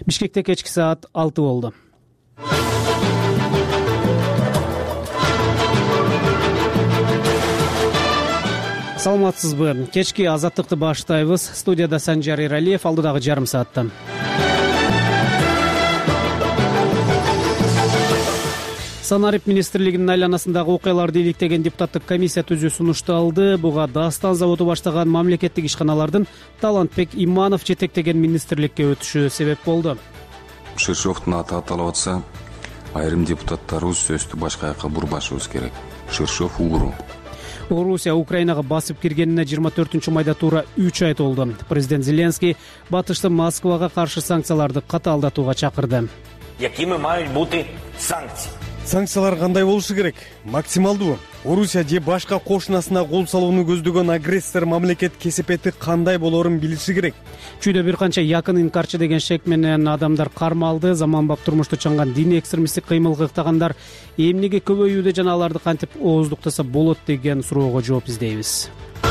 Бишкекте кечки саат 6 болду. Саламатсызбы? Кечки азаттыкты баштайбыз. Студияда Санжар Эралиев, алдыдагы жарым саатта. Санарип министрлигинин айланасындагы окуяларды иликтеген депутаттык комиссия түзүү сунушталды. Буга Дастан заводу баштаган мамлекеттик ишканалардын Талантбек Иманов жетектеген министрликке өтүшү себеп болду. Ширшовдун аты аталып атса, айрым депутаттарыбыз сөздү башка жака бурбашыбыз керек. Ширшов ууру. Орусия Украинага басып киргенине 24-майда туура 3 ай толду. Президент Зеленский батышты Москвага каршы санкцияларды катаалдатууга чакырды. Якими мають бути санкции? Санкциялар кандай болушу керек? Максималдуу. Орусия же башка кошунасына кол салууну көздөгөн агрессор мамлекет кесепети кандай болоорун билиши керек. Чүйдө бир канча якын инкарчы деген шек менен адамдар кармалды. Заманбап турмушту чаңган диний экстремисттик кыймылга ыктагандар эмнеге көбөйүүдө жана аларды кантип ооздуктаса болот деген суроого жооп издейбиз.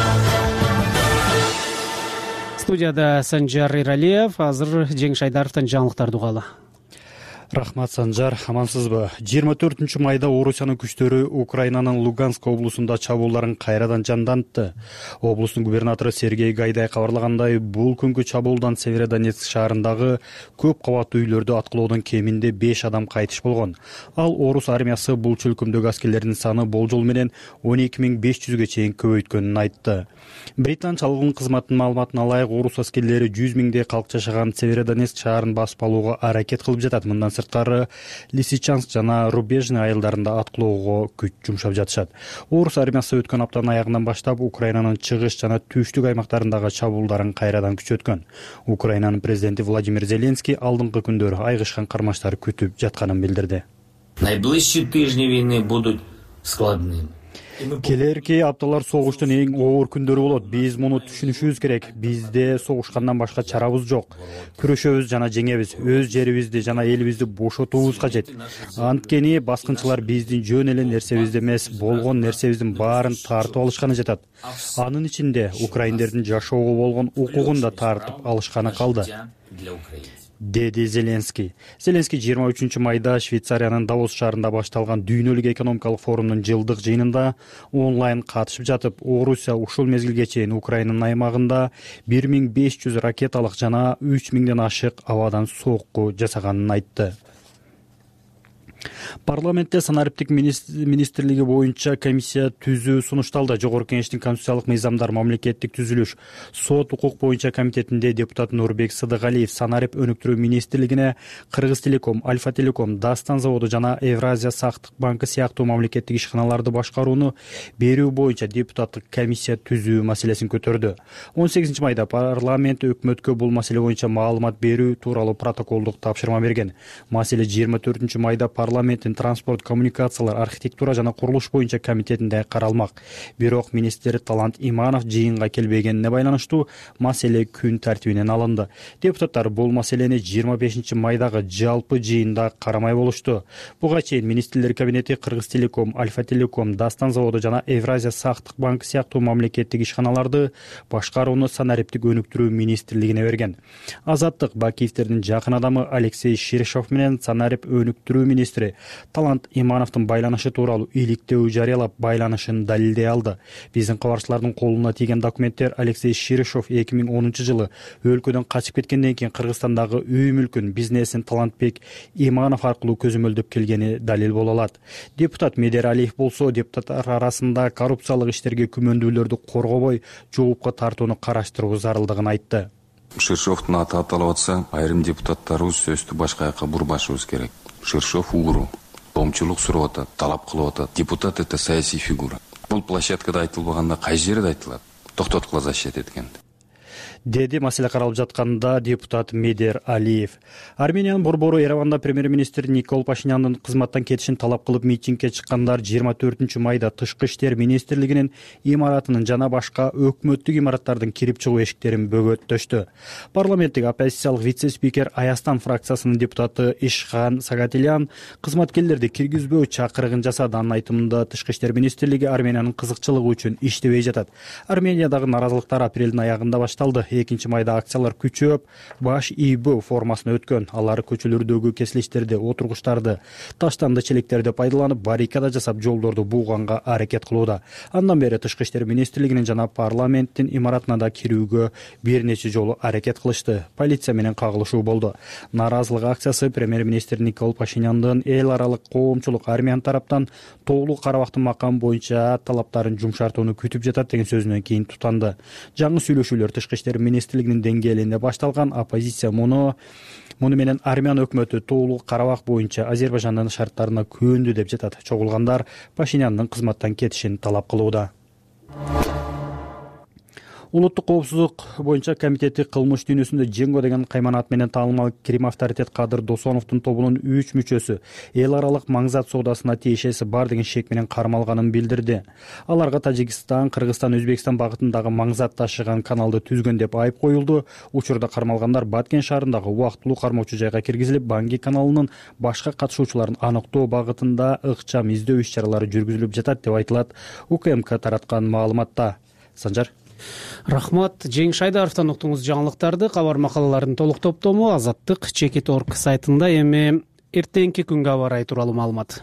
Студияда Санжар Эралиев, азыр Жеңиш Айдаровдон жаңылыктарды угалы. Рахмат, Санжар, амансызбы? 24-майда Орусиянын күчтөрү Украинанын Луганск облусунда чабуулдарын кайрадан жандантты. Облустун губернатору Сергей Гайдай кабарлагандай, бул күнгү чабуулдан Северодонецк шаарындагы көп кабаттуу үйлөрдү аткылоодон кеминде 5 адам кайтыш болгон. Ал орус армиясы бул чөлкөмдөгү аскерлердин саны болжол менен 12500ге чейин көбөйткөнүн айтты. Британ чалгын кызматынын маалыматына ылайык, орус аскерлери 100 миңдей калк жашаган Северодонецк шаарын басып алууга аракет кылып жатат. Мындан сырткары Лисичанск жана Рубежный айылдарында аткылоого күч жумшап жатышат. Орус армиясы өткөн аптанын аягынан баштап Украинанын чыгыш жана түштүк аймактарындагы чабуулдарын кайрадан күчөткөн. Украинанын президенти Владимир Зеленский алдыңкы күндөрү айгышкан кармаштар күтүп жатканын билдирди. Найближчі тижні війни будуть складними. Келерки апталар согуштун эң оор күндөрү болот. Биз муну түшүнүшүбүз керек. Бизде согушкандан башка чарабыз жок. Күрөшөбүз жана жеңебиз. Өз жерибизди жана элибизди бошотуубуз кажет. Анткени баскынчылар биздин жөн эле нерсебизди эмес, болгон нерсебиздин баарын тартып алышканы жатат. Анын ичинде украиндердин жашоого болгон укугун да тартып алышканы калды, деди Зеленский. Зеленский 23-майда Швейцариянын Давос шаарында башталган дүйнөлүк экономикалык форумдун жылдык жыйынында онлайн катышып жатып, Орусия ушул мезгилге чейин Украинанын аймагында 1500 ракеталык жана 3000ден ашык абадан сокку жасаганын айтты. Парламентте санариптик министрлиги боюнча комиссия түзүү сунушталды. Жогорку кеңештин конституциялык мыйзамдар, мамлекеттик түзүлүш, сот, укук боюнча комитетинде депутат Нурбек Сыдыгалиев санарип өнүктүрүү министрлигине Кыргыз Телеком, Альфа Телеком, Дастан заводу жана Евразия сактык банкы сыяктуу мамлекеттик ишканаларды башкарууну берүү боюнча депутаттык комиссия түзүү маселесин көтөрдү. 18-майда парламент өкмөткө бул маселе боюнча маалымат берүү тууралуу протоколдук тапшырма берген. Маселе 24-майда парламенттин транспорт, коммуникациялар, архитектура жана курулуш боюнча комитетинде каралмак. Бирок министр Талант Иманов жыйынга келбегенине байланыштуу маселе күн тартибинен алынды. Депутаттар бул маселени 25-майдагы жалпы жыйында карамай болушту. Буга чейин министрлер кабинети Кыргыз Телеком, Альфа Телеком, Дастан заводу жана Евразия сактык банкы сыяктуу мамлекеттик ишканаларды башкарууну санариптик өнүктүрүү министрлигине берген. Азаттык Бакиевтердин жакын адамы Алексей Ширшов менен санарип өнүктүрүү министри Талант Имановдун байланышы тууралуу иликтөө жарыялап, байланышын далилдей алды. Биздин кабарчылардын колуна тийген документтер Алексей Ширшов 2010-жылы өлкөдөн качып кеткенден кийин Кыргызстандагы үй мүлкүн, бизнесин Талантбек Иманов аркылуу көзөмөлдөп келгени далил боло алат. Депутат Медер Алиев болсо, депутаттар арасында коррупциялык иштерге күмөндүүлөрдү коргобой жоопко тартууну караштыруу зарылдыгын айтты. Ширшовдун аты аталып атса, айрым депутаттарыбыз сөздү башка жака бурбашыбыз керек. Ширшов ууру, тоомчулук сурап атат, талап кылып атат. Депутат — это саясий фигура. Бул площадкада айтылбаганда кай жерде айтылат? Токтоткула защит эткенде. деди маселе каралып жатканда депутат Медер Алиев. Армениянын борбору Ереванда премьер-министр Никол Пашиняндын кызматтан кетишин талап кылып митингге чыккандар 24-майда Тышкы иштер министрлигинин имаратынын жана башка өкмөттүк имараттардын кирип чыгуу эшиктерин бөгөттөштү. Парламенттик оппозициялык вице-спикер Аястан фракциясынын депутаты Ишхан Сагатилян кызматкерлерди киргизбөө чакырыгын жасады. Анын айтымында Тышкы иштер министрлиги Армениянын кызыкчылыгы үчүн иштебей жатат. Армениядагы наразылыктар апрелдин аягында башталды. 2 майда акциялар күчөп, баш ийбөө формасына өткөн. Алар көчөлөрдөгү кесилиштерди, отургучтарды, таштанды челектерди пайдаланып, баррикада жасап, жолдорду бууганга аракет кылууда. Андан бери Тышкы иштер министрлигинин жана парламенттин имаратына да кирүүгө бир нече жолу аракет кылышты. Полиция менен кагылышуу болду. Нааразылык акциясы премьер-министр Никол Пашиняндын эл аралык коомчулук армиянын тараптан Тоолуу Карабактын макамы боюнча талаптарын жумшартууну күтүп жатат деген сөзүнөн кийин тутанды. Жаңы сүйлөшүүлөр Тышкы иштер министрлигинин деңгээлинде башталган. Оппозиция муну менен армян өкмөтү Тоолуу Карабак боюнча Азербайжандын шарттарына көөндү деп жатат. Чогулгандар Пашиняндын кызматтан кетишин талап кылууда. Улуттук коопсуздук боюнча комитети кылмыш дүйнөсүндө Дженго деген кайманат менен таанымал Крим авторитет Кадыр Досоновдун тобунун 3 мүчөсү эл аралык маңзат соодасына тиешеси бар деген шек менен кармалганын билдирди. Аларга Тажикстан, Кыргызстан, Өзбекстан багытындагы маңзат ташыган каналды түзгөн деп айып коюлду. Учурда кармалгандар Баткен шаарындагы убактылуу кармоочу жайга киргизилип, Банги каналынын башка катышуучуларын аныктоо багытында ыкчам издөө иш-чаралары жүргүзүлүп жатат деп айтылат УКМК тараткан маалыматта. Санжар. Рахмат. Жеңиш Айдаровдон уктуңуз жаңылыктарды. Кабар макалалардын толук топтому Азаттык Чекит.org сайтында. Эми эртеңки күнгө аба ырайы тууралуу маалымат.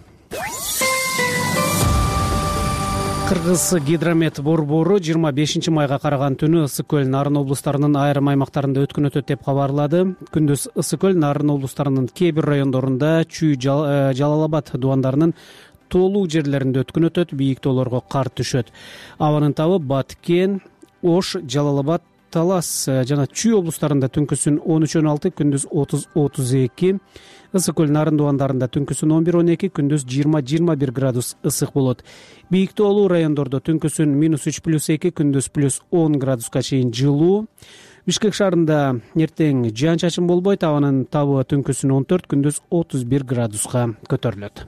Кыргыз гидромет борбору 25 майга караган түнү Ысык көл, Нарын облустарынын айрым аймактарында өткөн өтөт деп кабарлады. Күндүз Ысык көл, Нарын облустарынын кээ бир райондорунда, Чүй, Жалал-Абад дубандарынын тоолуу жерлеринде өткөн өтөт, бийик тоолорго кар түшөт. Абанын табы Баткен, Ош, Жалал-Абад, Талас жана Чүй облустарында түнкүсүн 13-16, күндүз 30-32, Ысык көл, Нарын дубандарында түнкүсүн 11-12, күндүз 20-21 градус ысык болот. Бийик тоолуу райондордо түнкүсүн -3+2, күндүз +10 градуска чейин жылуу. Бишкек шаарында эртең жаан-чачын болбойт, абанын табы түнкүсүн 14, күндүз 31 градуска көтөрүлөт.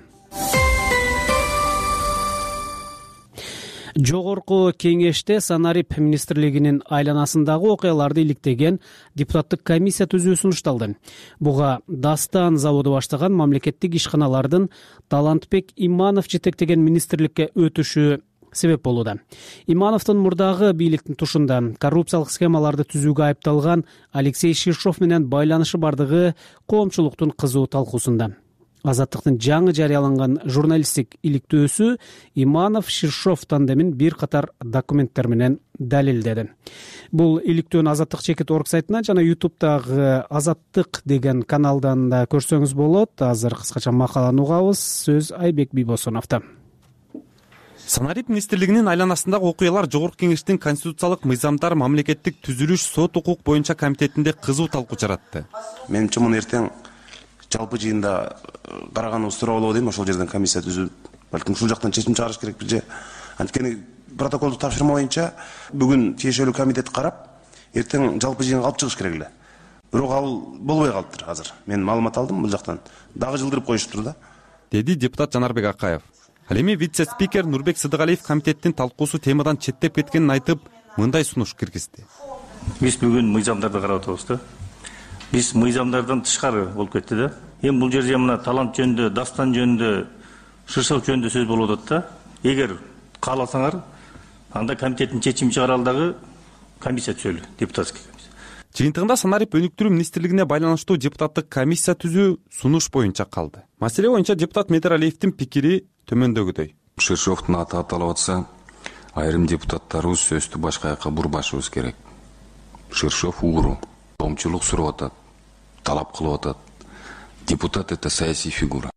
Жогорку кеңеште Санарип министрлигинин айланасындагы окуяларды иликтеген депутаттык комиссия түзүү сунушталды. Буга Дастан заводу баштаган мамлекеттик ишканалардын Талантбек Иманов жетектеген министрликке өтүшү себеп болууда. Имановдун мурдагы бийликтин тушунда коррупциялык схемаларды түзүүгө айыпталган Алексей Ширшов менен байланышы бардыгы коомчулуктун кызуу талкуусунда. Азаттыктын жаңы жарыяланган журналисттик иликтөөсү Иманов Ширшов тандемин бир катар документтер менен далилдеди. Бул иликтөөнү Азаттык Чекит.org сайтынан жана YouTube'дагы Азаттык деген каналдан да көрсөңүз болот. Азыр кыскача макаланы угабыз. Сөз Айбек Бийбосуновдо. Санарип министрлигинин айланасындагы окуялар Жогорку кеңештин конституциялык мыйзамдар мамлекеттик түзүлүш сот укук боюнча комитетинде кызуу талкуу жаратты. Менимче муну эртең жалпы жыйында караганыбыз туура болобу дейм. Ошол жерден комиссия түзүп, балким ушул жактан чечим чыгарыш керек же. Анткени протоколду тапшырма боюнча бүгүн тиешелүү комитет карап, эртең жалпы жыйынга алып чыгыш керек эле. Бирок ал болбой калыптыр азыр. Мен маалымат алдым, бул жактан дагы жылдырып коюшуптур да, деди депутат Жанарбек Акаев. Ал эми вице-спикер Нурбек Сыдыгалиев комитеттин талкуусу темадан четтеп кеткенин айтып, мындай сунуш киргизди. Биз бүгүн мыйзамдарды карап атабыз да. Биз мыйзамдардан тышкары болуп кетти да. Эми бул жерде мына талант жөнүндө, Дастан жөнүндө, Ширшов жөнүндө сөз болуп атат да. Эгер кааласаңар, анда комитеттин чечими чыгаралы дагы комиссия түзөлү, депутатский комиссия. Жыйынтыгында Санарип өнүктүрүү министрлигине байланыштуу депутаттык комиссия түзүү сунуш боюнча калды. Маселе боюнча депутат Медералиевдин пикири төмөндөгүдөй. Ширшовдун аты аталып атса, айрым депутаттарыбыз сөздү башка жака бурбашыбыз керек. Ширшов угру, коомчулук сурап атат, талап кылып атат. Депутат — это саясий фигура.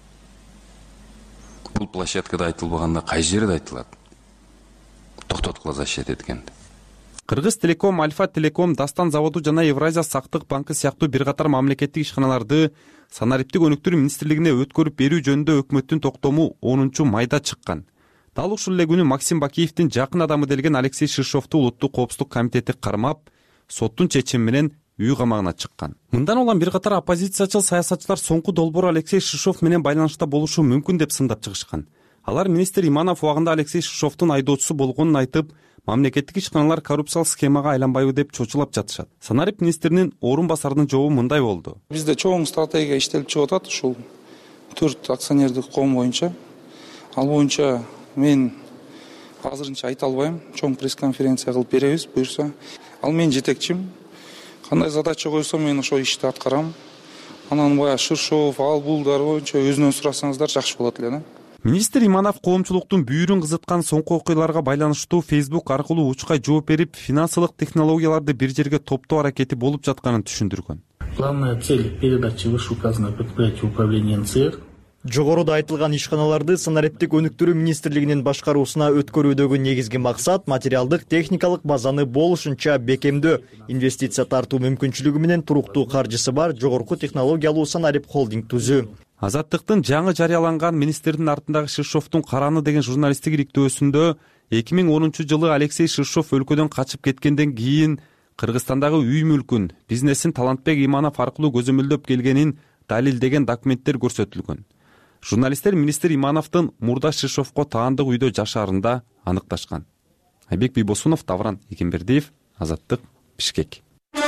Бул площадкада айтылбаганда кай жерде айтылат? Токтоткула защит эткенди. Кыргыз Телеком, Альфа Телеком, Дастан заводу жана Евразия сактык банкы сыяктуу бир катар мамлекеттик ишканаларды Санариптик өнүктүрүү министрлигине өткөрүп берүү жөнүндө өкмөттүн токтому 10 майда чыккан. Дал ушул эле күнү Максим Бакиевдин жакын адамы делген Алексей Ширшовду Улуттук коопсуздук комитети кармап, соттун чечими менен үй камагына чыккан. Мындан улам бир катар оппозициячыл саясатчылар соңку долбоор Алексей Ширшов менен байланышта болушу мүмкүн деп сындап чыгышкан. Алар министр Иманов убагында Алексей Ширшовдун айдоочусу болгонун айтып, мамлекеттик ишканалар коррупциялык схемага айланбайбы деп чочулап жатышат. Санарип министринин орун басарынын жообу мындай болду. Бизде чоң стратегия иштелип чыгып атат, ушул 4 акционердик ком боюнча. Ал боюнча мен азырынча айта албайм. Чоң пресс-конференция кылып беребиз, буюрса. ал мен жетекчим. Кандай задача койсом мен ошол ишти аткарам. Анан баягы Шыршов, ал булдар боюнча өзүнөн сурасаңыздар жакшы болот эле да. Министр Иманов коомчулуктун бүйүрүн кызыткан соңку окуяларга байланыштуу Facebook аркылуу учкай жооп берип, финансылык технологияларды бир жерге топтоо аракети болуп жатканын түшүндүргөн. Главная цель передачи вышеуказанного предприятия управления НЦР. Жогоруда айтылган ишканаларды Санариптик өнүктүрүү министрлигинин башкаруусуна өткөрүүдөгү негизги максат материалдык техникалык базаны болушунча бекемдөө, инвестиция тартуу мүмкүнчүлүгү менен туруктуу каржысы бар жогорку технологиялуу Санарип холдинг түзүү. Азаттыктын жаңы жарыяланган министрдин артындагы Шыршовдун Караны деген журналисттик иликтөөсүндө 2010 Алексей Шыршов өлкөдөн качып кеткенден кийин Кыргызстандагы үй мүлкүн, бизнесин Талантбек Иманов аркылуу көзөмөлдөп келгенин далилдеген документтер көрсөтүлгөн. Журналисттер министр Имановдун мурда Шыршовго таандык үйдө жашаарында аныкташкан. Айбек Бийбосунов, Давран Экенбердиев, Азаттык, Бишкек.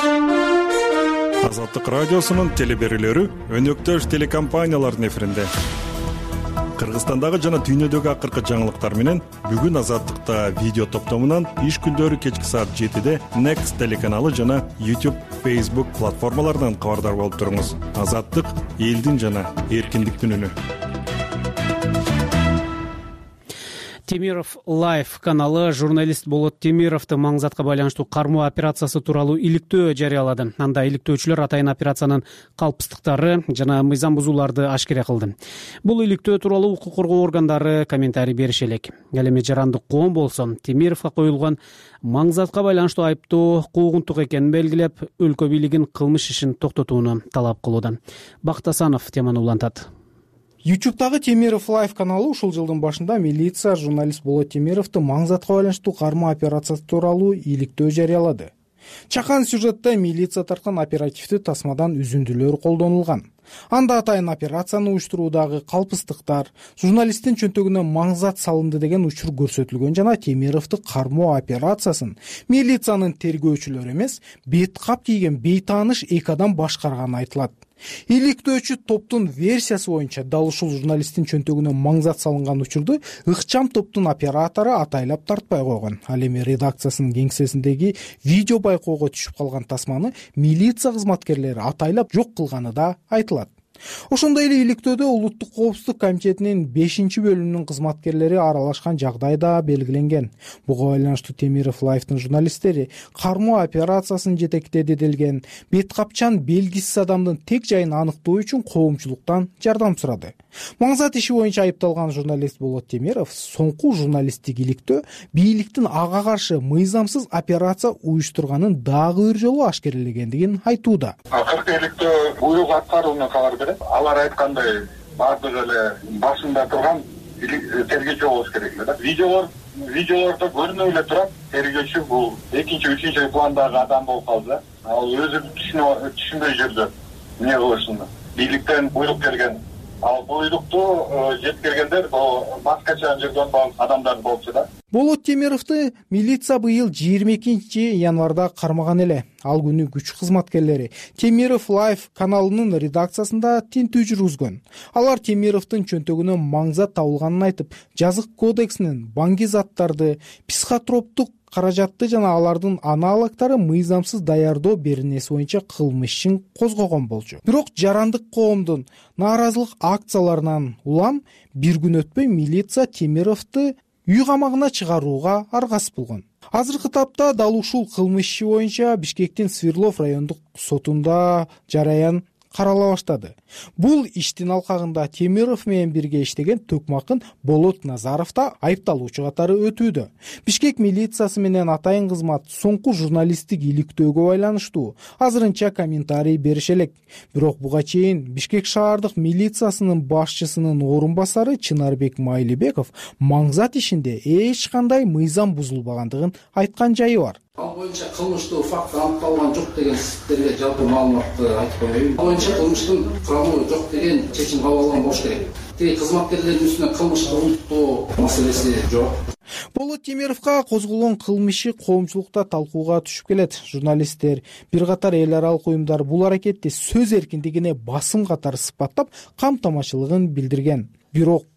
Азаттык радиосунун телеберүүлөрү өнөктөш телекомпаниялардын эфиринде. Кыргызстандагы жана дүйнөдөгү акыркы жаңылыктар менен бүгүн Азаттыкта видео топтомунан иш күндөрү кечки саат 7-де Next телеканалы жана YouTube, Facebook платформаларынан кабардар болуп туруңуз. Азаттык — элдин жана эркиндиктин үнү. Темиров Лайф каналы журналист Болот Темировду маңзатка байланыштуу кармоо операциясы тууралуу иликтөө жарыялады. Анда иликтөөчүлөр атайын операциянын калпстыктары жана мыйзам бузууларды ашкере кылды. Бул иликтөө тууралуу укук коргоо органдары комментарий бериши элек. Ал эми жарандык коом болсо Темировго коюлган маңзатка байланыштуу айыптоо куугунтук экенин белгилеп, өлкө бийлигин кылмыш ишин токтотууну талап кылууда. Бактасанов теманы улантат. YouTube'дагы Темиров Лайф каналы ушул жылдын башында милиция журналист Болот Темировду маңзатка байланыштуу кармоо операциясы тууралуу иликтөө жарыялады. Чакан сюжетте милиция тарткан оперативдүү тасмадан үзүндүлөр колдонулган. Анда атайын операцияны уюштуруудагы калпстыктар, журналисттин чөнтөгүнө маңзат салынды деген учур көрсөтүлгөн жана Темировду кармоо операциясын милициянын тергөөчүлөрү эмес, бет кап кийген бейтааныш эки адам башкарганы айтылат. Иликтөөчү топтун версиясы боюнча дал ушул журналисттин чөнтөгүнө маңзат салынган учурду ыкчам топтун оператору атайлап тартпай койгон. Ал эми редакциясынын кеңсесиндеги видео байкоого түшүп калган тасманы милиция кызматкерлери атайлап жок кылганы да айтылат. Ошондой эле иликтөөдө Улуттук коопсуздук комитетинин 5-бөлүмүнүн кызматкерлери аралашкан жагдай да белгиленген. Буга байланыштуу Темиров Лайфтын журналисттери кармоо операциясын жетектеди делген бет капчан белгисиз адамдын тек жайын аныктоо үчүн коомчулуктан жардам сурады. Маңзат иши боюнча айыпталган журналист Болот Темиров соңку журналисттик иликтөө бийликтин ага каршы мыйзамсыз операция уюштурганын дагы бир жолу ашкерелегендигин айтууда. Акыркы иликтөө буйрук аткарууна кабар берет. Алар айткандай бардыгы эле башында турган тергөөчү болуш керек эле. Видеолордо көрүнүп эле турат. Тергөөчү бул экинчи, үчүнчү пландагы адам болуп калды. Ал өзү түшүнбөй жүрдү. Эмне кылышын? Бийликтен буйрук келген. Ал буйрукту жеткиргендер башкача жүргөн адамдар болчу да. Болот Темировду милиция быйыл 22 январда кармаган эле. Ал күнү күч кызматкерлери Темиров Лайф каналынын редакциясында тинтүү жүргүзгөн. Алар Темировдун чөнтөгүнөн маңзат табылганын айтып, жазык кодексинин банги заттарды, психотроптук каражатты жана алардын аналогдору мыйзамсыз даярдоо беренеси боюнча кылмыш ишин козгогон болчу. Бирок жарандык коомдун нааразылык акцияларынан улам бир күн өтпөй милиция Темировду үй камагына чыгарууга аргасыз болгон. Азыркы тапта дал ушул кылмыш иши боюнча Бишкектин Свердлов райондук сотунда жараян карала баштады. Бул иштин алкагында Темиров менен бирге иштеген Төкмакын Болот Назаров да айыпталуучу катары өтүүдө. Бишкек милициясы менен атайын кызмат соңку журналисттик иликтөөгө байланыштуу азырынча комментарий берише элек. Бирок буга чейин Бишкек шаардык милициясынын башчысынын орун басары Чынарбек Майлыбеков маңзат ишинде эч кандай мыйзам бузулбагандыгын айткан жайы бар. Ал боюнча кылмыштуу факт аныкталган жок деген сиздерге жалпы маалыматты айтып коеюн. Ал боюнча кылмыштын курамы жок деген чечим кабыл алынган болуш керек. Тиги кызматкерлердин үстүнө кылмышты уруттоо маселеси жок. Болот Темировго козголгон кылмышы коомчулукта талкууга түшүп келет. Журналисттер, бир катар эл аралык уюмдар бул аракетти сөз эркиндигине басым катары сыпаттап, камтамашылыгын билдирген. Бирок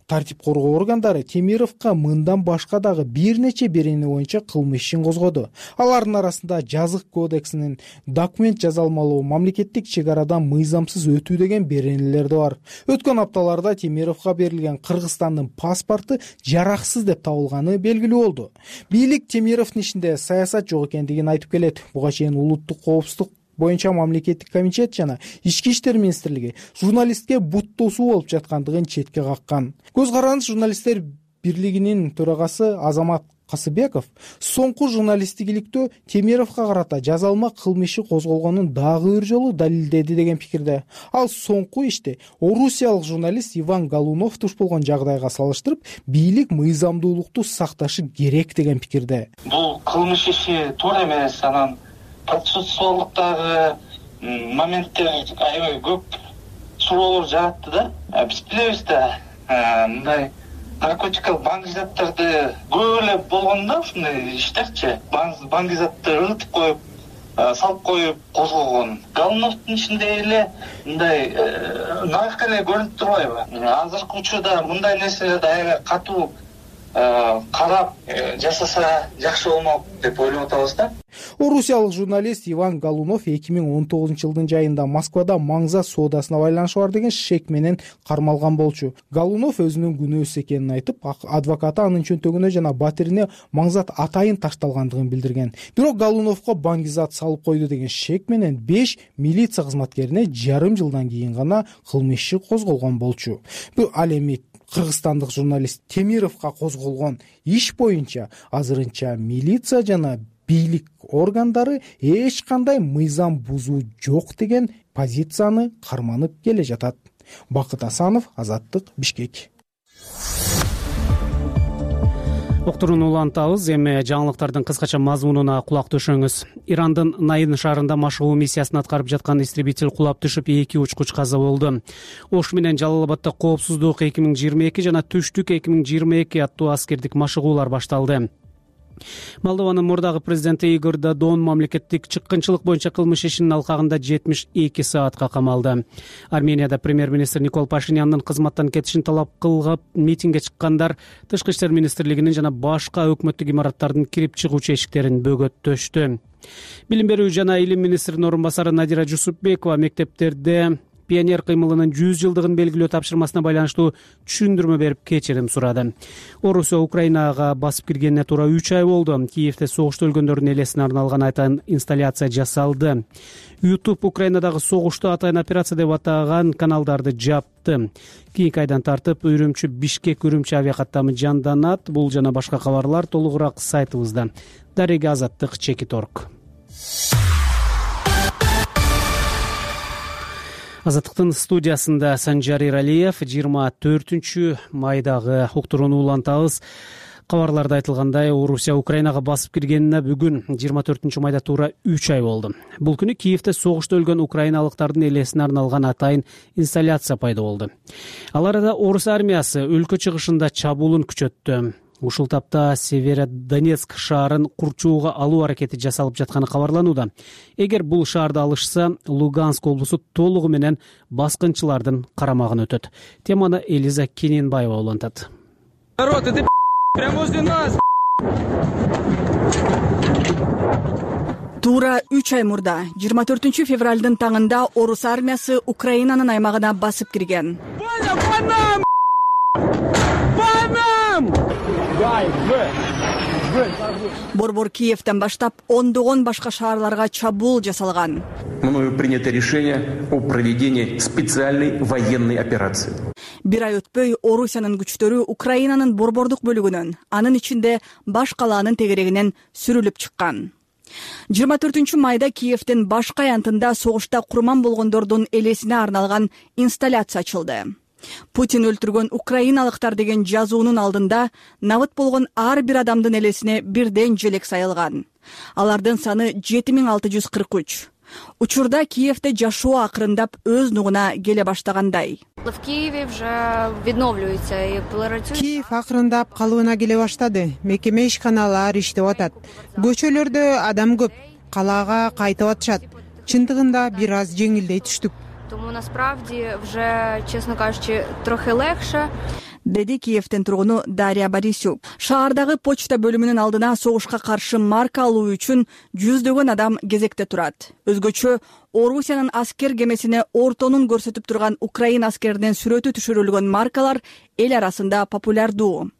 тартип коргоо органдары Темировго мындан башка дагы бир нече берене боюнча кылмыш ишин козгоду. Алардын арасында жазык кодексинин документ жаза алмалоо, мамлекеттик чек арадан мыйзамсыз өтүү деген беренелер да бар. Өткөн апталарда Темировго берилген Кыргызстандын паспорту жараксыз деп табылганы белгилүү болду. Бийлик Темировдун ишинде саясат жок экендигин айтып келет. Буга чейин улуттук коопсуздук боюнча мамлекеттик комитет жана ички иштер министрлиги журналистке бут тосуу болуп жаткандыгын четке каккан. Көз карандыс журналисттер бирлигинин төрагасы Азамат Касыбеков соңку журналистикиликтөө Темировго карата жазалма кылмышы козголгонун дагы бир жолу далилдеди деген пикирде. Ал соңку иште орусиялык журналист Иван Голунов туш болгон жагдайга салыштырып, бийлик мыйзамдуулукту сакташы керек деген пикирде. Бул кылмыш иши туура эмес, анан процессуалдыктагы моменттер аябай көп суроолор жаратты да. Биз билебиз да, мындай наркотикалык баңгизаттарды көп эле болгондо ушундай иштерчи, баңгизатты ырытып коюп, салып коюп козгогон. Голуновдун ишинде эле мындай нарк эле көрүнүп турбайбы? Азыркы учурда мындай нерселерди аябай катуу карап жасаса жакшы болмок деп ойлоп атабыз да. Орусиялык журналист Иван Голунов 2019-жылдын жайында Москвада маңза соодасына байланышы бар деген шек менен кармалган болчу. Голунов өзүнүн күнөөсүз экенин айтып, адвокаты анын чөнтөгүнө жана батирине маңзат атайын ташталгандыгын билдирген. Бирок Голуновго баңгизат салып койду деген шек менен 5 милиция кызматкерине жарым жылдан кийин гана кылмыш иши козголгон болчу. Бул ал эми кыргызстандык журналист Темировго козголгон иш боюнча азырынча милиция жана бийлик органдары эч кандай мыйзам бузуу жок деген позицияны карманып келе жатат. Бакыт Асанов, Азаттык, Бишкек. Уктурууну улантабыз. Эми жаңылыктардын кыскача мазмунуна кулак төшөңүз. Ирандын Найын шаарында машыгуу миссиясын аткарып жаткан истребитель кулап түшүп, 2 учкуч каза болду. Ош менен Жалал-Абадда коопсуздук 2022 жана түштүк 2022 аттуу аскердик машыгуулар башталды. Молдованын мурдагы президенти Игорь Додон мамлекеттик чыккынчылык боюнча кылмыш ишинин алкагында 72 саатка камалды. Арменияда премьер-министр Никол Пашинянын кызматтан кетишин талап кылып митингге чыккандар Тышкы иштер министрлигинин жана башка өкмөттүк имараттардын кирип чыгуучу эшиктерин бөгөттөштү. Билим берүү жана илим министринин орун басары Надира Жусупбекова мектептерде пионер кыймылынын 100 жылдыгын белгилөө тапшырмасына байланыштуу түшүндүрмө берип кечирим сурады. Орусия Украинага басып киргенине туура 3 ай болду. Киевде согушта өлгөндөрдүн элесине арналган атайын инсталляция жасалды. YouTube Украинадагы согушту атайын операция деп атаган каналдарды жапты. Кийинки айдан тартып Үрүмчү Бишкек Үрүмчү авиакаттамы жанданат. Бул жана башка кабарлар толугураак сайтыбызда. Дарега Азаттык, Чекит.орг. Азаттыктын студиясында Санжар Иралиев. 24 майдагы уктурууну улантабыз. Кабарларда айтылгандай, Орусия Украинага басып киргенине бүгүн 24 майда туура 3 ай болду. Бул күнү Киевде согушта өлгөн украиналыктардын элесине арналган атайын инсталляция пайда болду. Ал арада орус армиясы өлкө чыгышында чабуулун күчөттү. Ушул тапта Северодонецк шаарын курчууга алуу аракети жасалып жатканы кабарланууда. Эгер бул шаарды алышса, Луганск облусу толугу менен баскынчылардын карамагына өтөт. Теманы Элиза Кененбаева улантат. Народ, это прямо возле нас. Туура 3 ай мурда 24 февралдын таңында орус армиясы Украинанын аймагына басып кирген. Борбор Киевден баштап ондогон башка шаарларга чабуул жасалган. Мною принято решение о проведении специальной военной операции. Бир ай өтпөй Орусиянын күчтөрү Украинанын борбордук бөлүгүнөн, анын ичинде баш калаанын тегерегинен сүрүлүп чыккан. 24 майда Киевдин башка аянтында согушта курман болгондордун элесине арналган инсталляция ачылды. Путин өлтүргөн украиналыктар деген жазуунун алдында набыт болгон ар бир адамдын элесине бирден желек сайылган. Алардын саны 7643. Учурда Киевде жашоо акырындап өз нугуна келе баштагандай. Киев акырындап калыбына келе баштады. Мекеме ишканалар иштеп атат. Көчөлөрдө адам көп, калаага кайтып атышат. Чындыгында бир аз жеңилдей түштүк. Тому насправді вже, чесно кажучи, трохи легше. деди Киевдин тургуну Дарья Борисюк. Шаардагы почта бөлүмүнүн алдына согушка каршы марка алуу үчүн жүздөгөн адам кезекте турат. Өзгөчө Орусиянын аскер кемесине ортонун көрсөтүп турган Украина аскеринин сүрөтү түшүрүлгөн маркалар эл арасында популярдуу.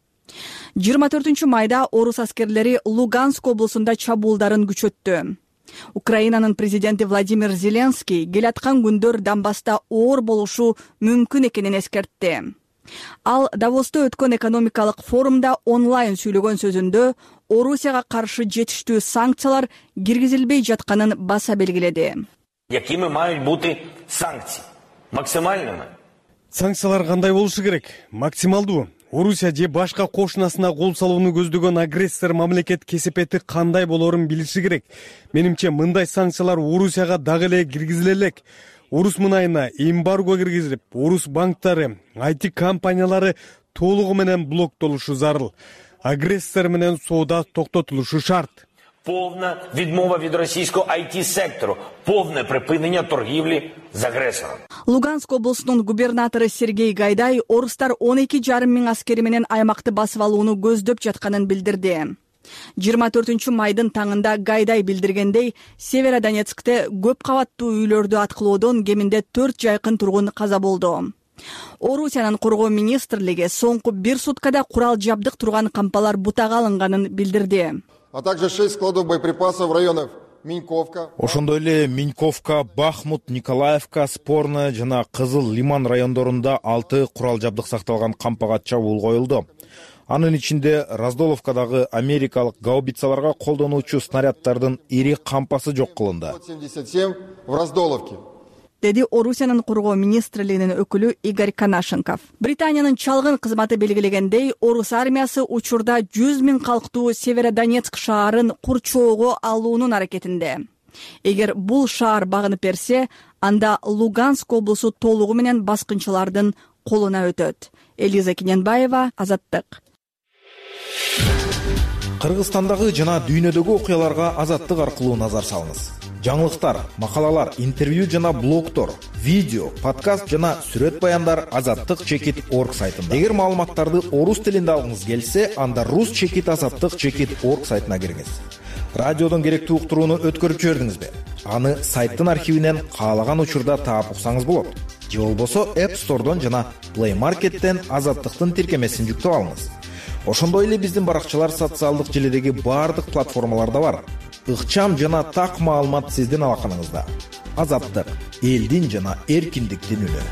24 майда орус аскерлери Луганск облусунда чабуулдарын күчөттү. Украинанын президенти Владимир Зеленский келаткан күндөр Донбасста оор болушу мүмкүн экенин эскертти. Ал Давоста өткөн экономикалык форумда онлайн сүйлөгөн сөзүндө Орусияга каршы жетиштүү санкциялар киргизилбей жатканын баса белгиледи. Якими мають бути санкції? Максимальними? Санкциялар кандай болушу керек? Максималдуу. Орусия же башка кошунасына кол салууну көздөгөн агрессор мамлекет кесепети кандай болорун билиши керек. Менимче мындай санкциялар Орусияга дагы эле киргизиле элек. Орус мынайына эмбарго киргизилип, орус банктары, IT компаниялары толугу менен блоктолушу зарыл. Агрессор менен соода токтотулушу шарт. Повна відмова від російського IT-сектору, повне припинення торгівлі з агресором. Луганск облусунун губернатору Сергей Гайдай орустар 12,5 миң аскери менен аймакты басып алууну көздөп жатканын билдирди. 24 майдын таңында Гайдай билдиргендей, Северодонецкте көп кабаттуу үйлөрдү аткылоодон кеминде 4 жайкын тургун каза болду. Орусиянын коргоо министрлиги соңку 1 суткада курал жабдык турган кампалар бутага алынганын билдирди. А также 6 складов боеприпасов в районах Миньковка. Ошондой эле Миньковка, Бахмут, Николаевка, Спорное жана Кызыл Лиман райондорунда 6 курал жабдык сакталган кампага чабуул коюлду. Анын ичинде Раздоловкадагы америкалык гаубицаларга колдонуучу снаряддардын ири кампасы жок кылынды. 77 в Раздоловке. Деди Орусиянын коргоо министрлигинин өкүлү Игорь Канашенков. Британиянын чалгын кызматы белгилегендей, орус армиясы учурда 100 миң калктуу Северодонецк шаарын курчоого алуунун аракетинде. Эгер бул шаар багынып берсе, анда Луганск облусу толугу менен баскынчылардын колуна өтөт. Элиза Кененбаева, Азаттык. Кыргызстандагы жана дүйнөдөгү окуяларга Азаттык аркылуу назар салыңыз. Жаңылыктар, макалалар, интервью жана блогтор, видео, подкаст жана сүрөт баяндар azattik.org сайтында. Эгер маалыматтарды орус тилинде алгыңыз келсе, анда rus.azattik.org сайтына кириңиз. Радиодон керектүү уктурууну өткөрүп жибердиңизби? Аны сайттын архивинен каалаган учурда таап уксаңыз болот. Же болбосо App Store'дон жана Play Market'тен Азаттыктын тиркемесин жүктөп алыңыз. Ошондой эле биздин баракчалар социалдык желидеги баардык платформаларда бар. Ыкчам жана так маалымат сиздин алаканыңызда. Азаттык, элдин жана эркиндиктин үнү.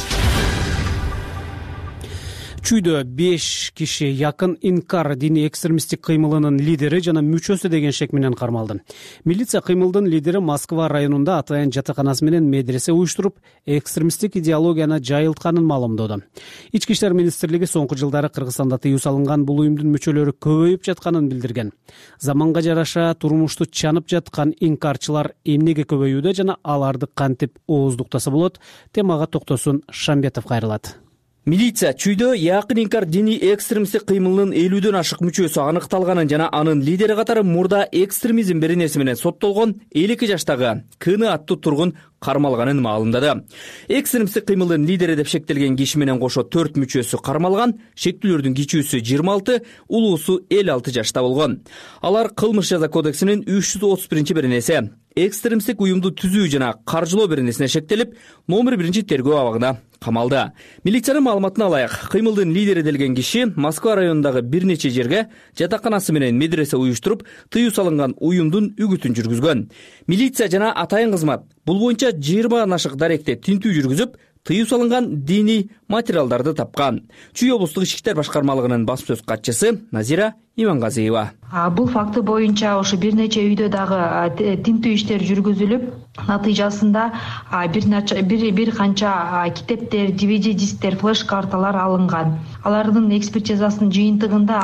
Чүйдө 5 киши якын инкар диний экстремисттик кыймылынын лидери жана мүчөсү деген шек менен кармалды. Милиция кыймылдын лидери Москва районунда атайын жатаканасы менен медресе уюштуруп, экстремисттик идеологияны жайылтканын маалымдоодо. Ички иштер министрлиги соңку жылдары Кыргызстанда тыюу салынган бул уюмдун мүчөлөрү көбөйүп жатканын билдирген. Заманга жараша турмушту чанып жаткан инкарчылар эмнеге көбөйүүдө жана аларды кантип ооздуктаса болот? Темага токтосун Шамбетов кайрылат. Милиция чүйдө якын инкар диний экстремисттик кыймылынын 50дөн ашык мүчөсү аныкталганын жана анын лидери катары мурда экстремизм беренеси менен соттолгон 52 жаштагы Кыны аттуу тургун кармалганын маалымдады. Экстремисттик кыймылдын лидери деп шектелген киши менен кошо 4 мүчөсү кармалган, шектүүлөрдүн кичүүсү 26, улуусу 56 жашта болгон. Алар кылмыш жаза кодексинин 331 беренеси экстремисттик уюмду түзүү жана каржылоо беренесине шектелип, номер 1 тергөө абагына камалды. Милициянын маалыматына алайык, кыймылдын лидери делген киши Москва районундагы бир нече жерге жатаканасы менен медресе уюштуруп, тыюу салынган уюмдун үгүтүн жүргүзгөн. Милиция жана атайын кызмат бул боюнча 20 ашык даректе тинтүү жүргүзүп, тыюу салынган диний материалдарды тапкан. Чүй облустук ички иштер башкармалыгынын басма сөз катчысы Назира Имангазиева. Бул факты боюнча ошо бир нече үйдө дагы тинтүү иштер жүргүзүлүп, натыйжасында бир канча китептер, DVD дисктер, флеш карталар алынган. Алардын экспертизасынын жыйынтыгында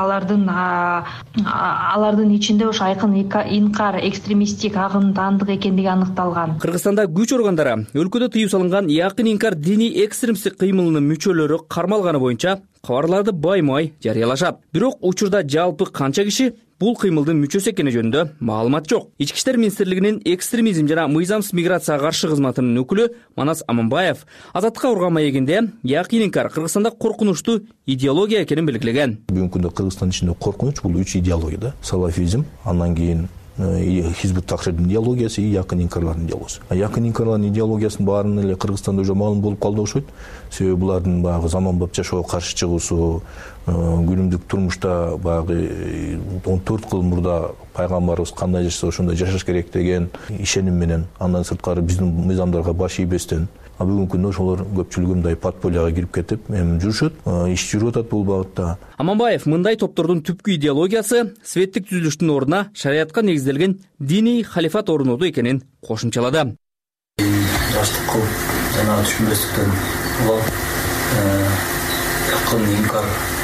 алардын ичинде ошо айкын инкар экстремисттик агымдандык экендиги аныкталган. Кыргызстанда күч органдары өлкөдө тыюу салынган якын инкар диний экстремисттик кыймылынын мүчөлөрү кармалганы боюнча кабарларды баймай жарыялашат. Бирок учурда жалпы канча киши бул кыймылдын мүчөсү экени жөнүндө маалымат жок. Ички иштер министрлигинин экстремизм жана мыйзамсыз миграцияга каршы кызматынын өкүлү Манас Аманбаев Азаттыкка урган маегинде Якин Инкар Кыргызстанда коркунучтуу идеология экенин белгилеген. Бүгүнкү күндө Кыргызстан ичинде коркунуч бул 3 идеология да. Салафизм, андан кийин Хизбут Тахрирдин идеологиясы, Якин Инкарлардын идеологиясы. Якин Инкарлардын идеологиясынын баарын эле Кыргызстанда уже маалым болуп калды окшойт. Себеби булардын баягы заманбап жашоого каршы чыгуусу, күнүмдүк турмушта баягы 14 кыл мурда пайгамбарыбыз кандай жашаса ошондой жашаш керек деген ишеним менен, андан сырткары биздин мыйзамдарга баш ийбестен, бүгүнкү күндө ошолор көпчүлүгү мындай подпольяга кирип кетип, эми жүрүшөт, иш жүрүп атат бул багытта. Аманбаев мындай топтордун түпкү идеологиясы светтик түзүлүштүн ордуна шариатка негизделген диний халифат орнотуу экенин кошумчалады. Жаштык кылып, жана түшүнбөстүктөн улап, Якин Инкар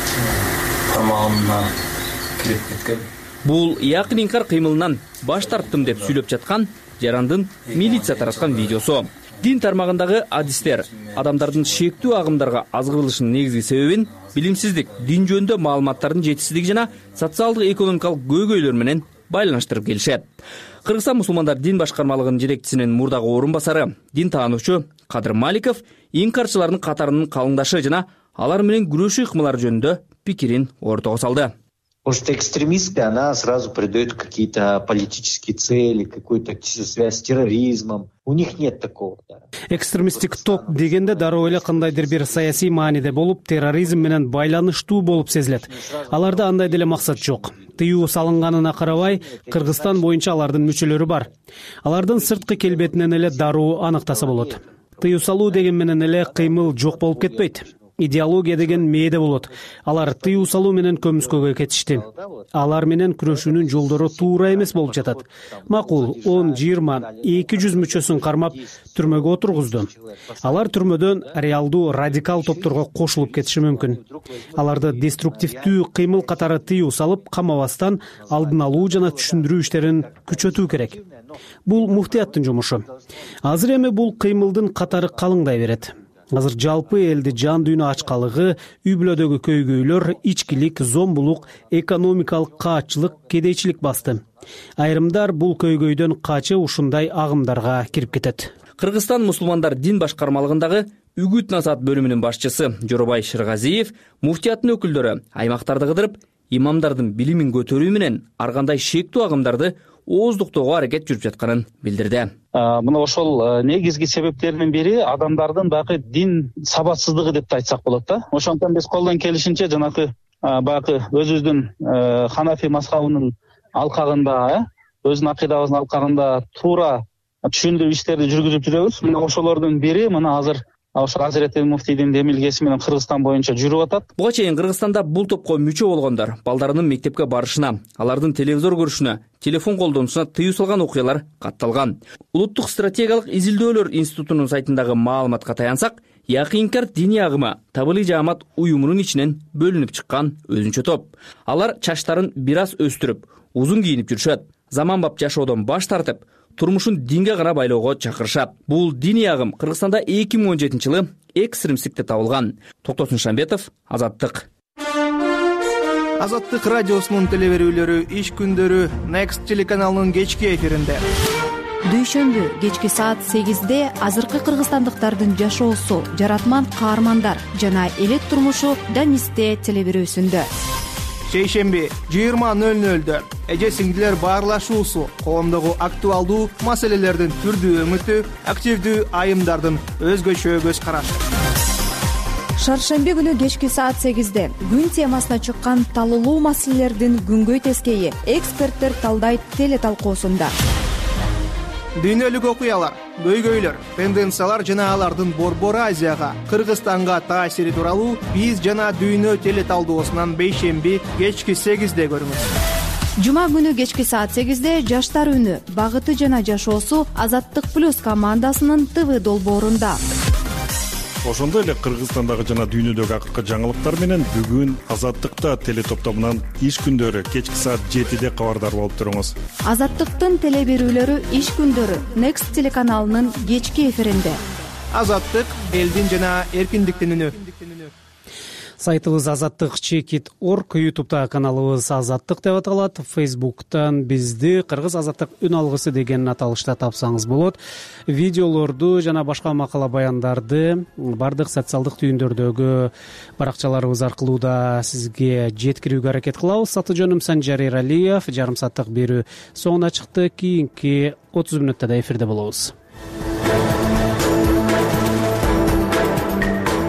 тармагына кирип кеткен. Бул Якин Инкар кыймылынан баш тарттым деп сүйлөп жаткан жарандын милиция тараткан видеосу. Дин тармагындагы адистер адамдардын шектүү агымдарга азгырылышынын негизги себебин билимсиздик, дин жөнүндө маалыматтардын жетишсиздиги жана социалдык экономикалык көйгөйлөр менен байланыштырып келишет. Кыргызстан мусулмандар дин башкармалыгынын жетекчисинин мурдагы орун басары, дин таануучу Кадыр Маликов инкарчылардын катарынын калыңдашы жана алар менен күрөшүү ыкмалары жөнүндө пикирин ортого салды. Может, экстремистская, она сразу придает какие-то политические цели, какую-то связь с терроризмом. У них нет такого. Экстремисттик топ дегенде дароо эле кандайдыр бир саясий мааниде болуп, терроризм менен байланыштуу болуп сезилет. Аларда андай деле максат жок. Тыюу салынганына карабай, Кыргызстан боюнча алардын мүчөлөрү бар. Алардын сырткы келбетинен эле дароо аныктаса болот. Тыюу салуу деген менен эле кыймыл жок болуп кетпейт. Идеология деген мээде болот. Алар тыюу салуу менен көмүскөгө кетишти. Алар менен күрөшүүнүн жолдору туура эмес болуп жатат. Макул 10, 20, 200 мүчөсүн кармап түрмөгө отургузду. Алар түрмөдөн реалдуу радикал топторго кошулуп кетиши мүмкүн. Аларды деструктивдүү кыймыл катары тыюу салып, камабастан алдын алуу жана түшүндүрүү иштерин күчөтүү керек. Бул муфтияттын жумушу. Азыр эми бул кыймылдын катары калыңдай берет. Азыр жалпы элди жан дүйнө ачкалыгы, үй бүлөдөгү көйгөйлөр, ичкилик, зомбулук, экономикалык каачылык, кедейчилик басты. Айрымдар бул көйгөйдөн качып ушундай агымдарга кирип кетет. Кыргызстан мусулмандар дин башкармалыгындагы үгүт насаат бөлүмүнүн башчысы Жоробай Шыргазиев муфтияттын өкүлдөрү аймактарды кыдырып, имамдардын билимин көтөрүү менен ар кандай шектүү агымдарды ооздуктоого аракет жүрүп жатканын билдирди. Мына ошол негизги себептердин бири адамдардын баягы дин сабатсыздыгы деп айтсак болот да. Ошондон биз колдон келишинче жанагы баягы өзүбүздүн Ханафи мазхабынын алкагында, өзүнүн акыйдабыздын алкагында туура түшүндүрүү иштерди жүргүзүп жүрөбүз. Мына ошолордун бири мына азыр ошо Азирети муфтийдин демилгеси менен Кыргызстан боюнча жүрүп атат. Буга чейин Кыргызстанда бул топко мүчө болгондор балдарынын мектепке барышына, алардын телевизор көрүшүнө, телефон колдонуусуна тыюу салган окуялар катталган. Улуттук стратегиялык изилдөөлөр институтунун сайтындагы маалыматка таянсак, Якин Инкар диний агымы Табылый жаамат уюмунун ичинен бөлүнүп чыккан өзүнчө топ. Алар чачтарын бир аз өстүрүп, узун кийинип жүрүшөт. Заманбап жашоодон баш тартып, турмушун динге гана байлоого чакырышат. Бул диний агым Кыргызстанда 2017-жылы экстремисттикте табылган. Токтосун Шамбетов, Азаттык. Азаттык радиосунун телеберүүлөрү иш күндөрү Next телеканалынын кечки эфиринде. Дүйшөмбү кечки саат 8-де азыркы кыргызстандыктардын жашоосу, жаратман каармандар жана элет турмушу Данисте телеберүүсүндө. Шейшемби 20:00-дө эже сиңдилер баарлашуусу, коомдогу актуалдуу маселелердин түрдүү өңүтү, активдүү айымдардын өзгөчө көз карашы. Шаршемби күнү кечки саат 8-де күн темасына чыккан талуулуу маселелердин күнгөй тескейи эксперттер талдайт телеталкуусунда. Дүйнөлүк окуялар, көйгөйлөр, тенденциялар жана алардын Борбор Азияга, Кыргызстанга таасири тууралуу биз жана дүйнө телеталдоосунан бейшемби кечки 8-де көрүңүз. Жума күнү кечки саат 8-де жаштар үнү, багыты жана жашоосу Азаттык плюс командасынын ТВ долбоорунда. Ошондой эле Кыргызстандагы жана дүйнөдөгү акыркы жаңылыктар менен бүгүн Азаттыкта телетоптомунан иш күндөрү кечки саат 7-де кабардар болуп туруңуз. Азаттыктын телеберүүлөрү иш күндөрү Next телеканалынын кечки эфиринде. Азаттык элдин жана эркиндиктин үнү. Сайтыбыз азаттык чекит.орг, ютубта каналыбыз азаттык деп аталат, фейсбуктан бизди кыргыз азаттык үн алгысы деген аталышта тапсаңыз болот. Видеолорду жана башка макала баяндарды бардык социалдык түйүндөрдөгү баракчаларыбыз аркылуу да сизге жеткирүүгө аракет кылабыз. Аты жөнүм Санжар Эралиев. Жарым сааттык берүү соңуна чыкты. Кийинки 30 мүнөттө да эфирде болобуз.